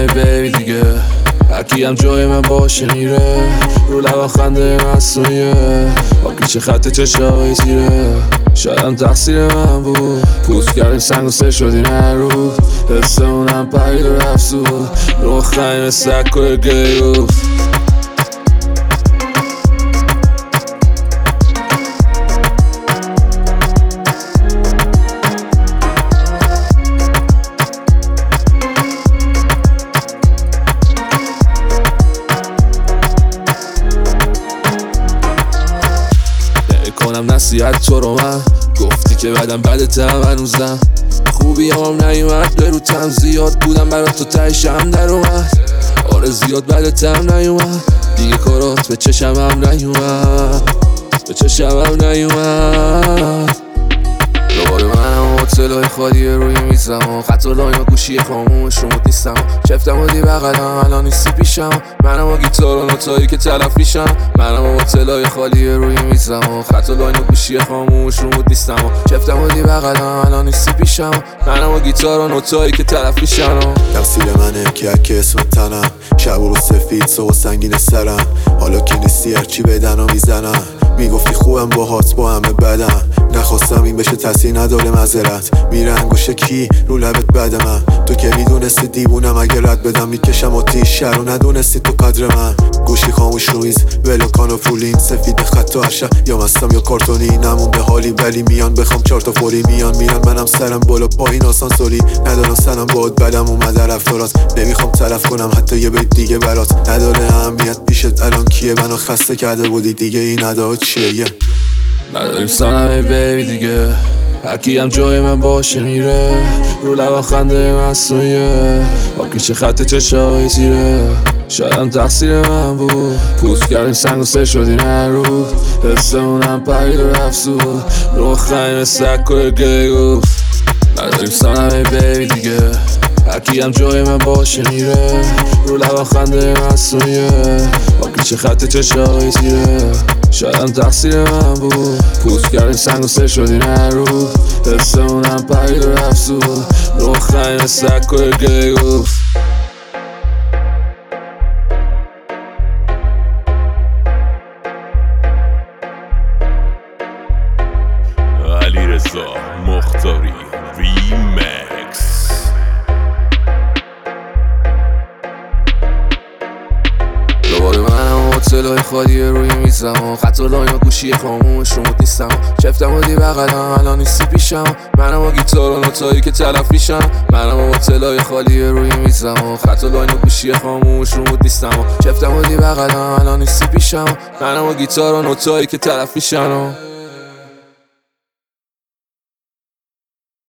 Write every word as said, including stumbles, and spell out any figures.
بیبی دیگه هرکی هم جای من باشه میره رو لبا خنده مصنوعیه با پیچ خط چشای تیره شاید هم تقصیر من بود پوست کردیم سنگ و سه شدیم هر روز حسمونم پرید و رفت سود رو خیمه سک و گیروز کنم نصیحت تو رو من گفتی که بعدم بدتم هنوزم خوبی هم نیومد برو تم زیاد بودم برات تو تایشم در اومد آره زیاد بدتم نیومد دیگه کارات به چشم هم نیومد به چشم هم نیومد دوباره منم و هتلای خالی روی میزم و خط و لاین و گوشی خاموش رو مد نیستم چفتم و دی بغلم الان نیستی پیشم منم و گیتار و نوتایی که تلف میشم منم و هتلای خالی روی میزم و خط و لاین و گوشی خاموش رو مد نیستم چفتم و دی بغلم الان نیستی پیشم منم و گیتار و نوتایی که تلف میشم تقصیر منه که هرکی اسم تنم شب و رو سفید صبح سنگین سرم حالا که نیستی هرچی بدن و میزنم میگفتی خوبم با هات با همه بدم نخواستم این بشه تاثیر نداره معذرت میره انگوشه کی رو لبت بعد من تو که میدونستی دیوونم اگه رد بدم میکشم آتیش شر و ندونستی تو قدر من گوشی خاموش رویز ولوکان و فولین سفید خط و عشق یا مستم یا کارتونی نمونده حالی ولی میان بخوام چهار تا فوری میان میرن منم سرم بالا پایین آسانسوری ندارم سنم باید بدم اومده رفتارات نمیخوام طرف کنم حتی یه بیت دیگه برات نداره اهمیت پیشت الان کیه منو خسته کرده بودی دیگه این ادا چیه نداریم سنم بیبی دیگه هرکی هم جای من باشه میره رو لبا خنده مصنوعیه با پیچ خط چشای تیره شاید هم تقصیر من بود پوست کردیم سنگ و سه شدیم هر روز حسمونم پرید و رفت سود رو خیمه سک و گیروز نداریم سنم بیبی دیگه هرکی هم جای من باشه میره رو لبا خنده مصنوعیه با پیچ خط چشای تیره شاید هم تقصیر من بود پوست کردیم سنگ و سه شدیم هر روز حسمونم پرید و رفت سود رو خیمه سک و گیروز علیرضا مختاری ریمکس دوباره منم و هتلای خالی روی میزم و خط و لاین و گوشی خاموش رو مد نیستم چفتم و دی بغلم الان نیستی پیشم منم و گیتار و نوتایی که تلف میشم منم و هتلای خالی روی میزم و خط و لاین و گوشی خاموش رو مد نیستم چفتم و دی بغلم الان نیستی پیشم منم و گیتار و نوتایی که تلف میشم